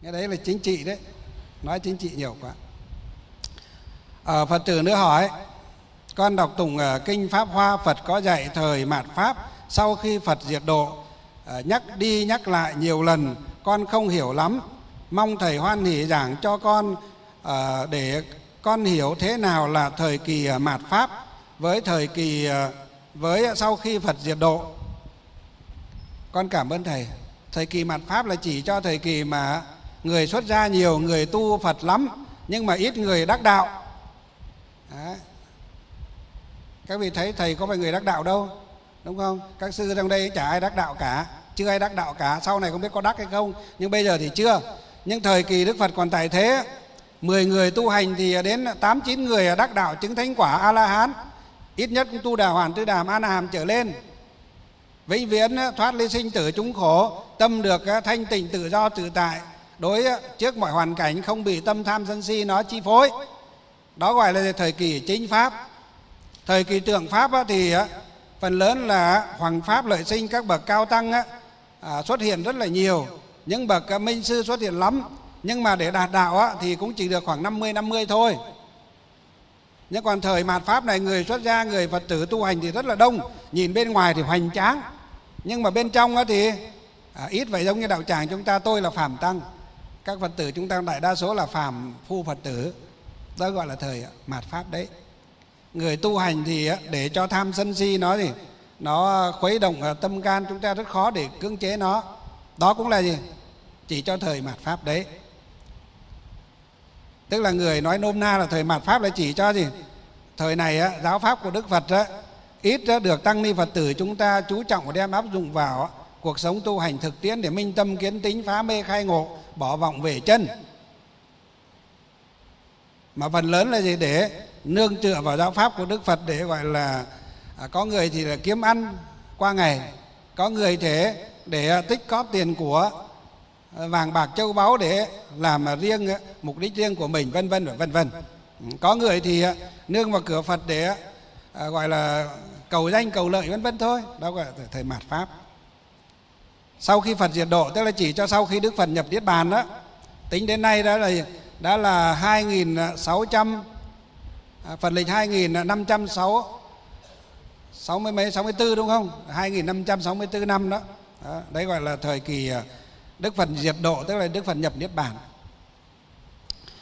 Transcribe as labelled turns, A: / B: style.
A: Cái đấy là chính trị đấy, nói chính trị nhiều quá. Phật tử nữa hỏi: con đọc tụng kinh Pháp Hoa, Phật có dạy thời mạt Pháp sau khi Phật diệt độ, nhắc đi nhắc lại nhiều lần, con không hiểu lắm, mong thầy hoan hỷ giảng cho con để con hiểu thế nào là thời kỳ mạt Pháp với thời kỳ sau khi Phật diệt độ. Con cảm ơn thầy. Thời kỳ mạt Pháp là chỉ cho thời kỳ mà người xuất gia nhiều, người tu Phật lắm, nhưng mà ít người đắc đạo. Đấy. Các vị thấy thầy có phải người đắc đạo đâu, đúng không? Các sư trong đây chả ai đắc đạo cả, chưa ai đắc đạo cả. Sau này không biết có đắc hay không, nhưng bây giờ thì chưa. Nhưng thời kỳ Đức Phật còn tại thế, 10 người tu hành thì đến 8-9 người đắc đạo chứng thánh quả A-la-hán. Ít nhất cũng tu Đà Hoàn, Tư Đàm, A Na Hàm trở lên, vĩnh viễn thoát ly sinh tử chúng khổ, tâm được thanh tịnh tự do tự tại, đối trước mọi hoàn cảnh không bị tâm tham sân si nó chi phối. Đó gọi là thời kỳ chính Pháp. Thời kỳ tượng Pháp thì phần lớn là hoằng pháp lợi sinh, các bậc cao tăng xuất hiện rất là nhiều, những bậc minh sư xuất hiện lắm, nhưng mà để đạt đạo thì cũng chỉ được khoảng 50-50 thôi. Nhưng còn thời mạt Pháp này, người xuất gia, người Phật tử tu hành thì rất là đông, nhìn bên ngoài thì hoành tráng, nhưng mà bên trong thì ít vậy. Giống như đạo tràng chúng ta, tôi là phàm tăng, các Phật tử chúng ta đại đa số là phàm phu Phật tử. Đó gọi là thời mạt Pháp đấy. Người tu hành thì để cho tham sân si nó khuấy động tâm can, chúng ta rất khó để cưỡng chế nó. Đó cũng là gì? Chỉ cho thời mạt Pháp đấy. Tức là người nói nôm na là thời mạt Pháp là chỉ cho gì? Thời này giáo pháp của Đức Phật ít được tăng ni Phật tử chúng ta chú trọng và đem áp dụng vào cuộc sống tu hành thực tiễn để minh tâm kiến tính, phá mê khai ngộ, bỏ vọng về chân. Mà phần lớn là gì? Để nương tựa vào giáo pháp của Đức Phật để gọi là có người thì là kiếm ăn qua ngày, có người thế để tích cóp tiền của vàng bạc châu báu để làm riêng mục đích riêng của mình, vân vân và vân vân. Có người thì nương vào cửa Phật để gọi là cầu danh cầu lợi vân vân thôi. Đó gọi là thời mạt Pháp. Sau khi Phật diệt độ, tức là chỉ cho sau khi Đức Phật nhập Niết Bàn đó, tính đến nay đã là 2600 Phật lịch 2564 đúng không? 2564 năm đó. Đấy gọi là thời kỳ Đức Phật diệt độ, tức là Đức Phật nhập Niết Bàn.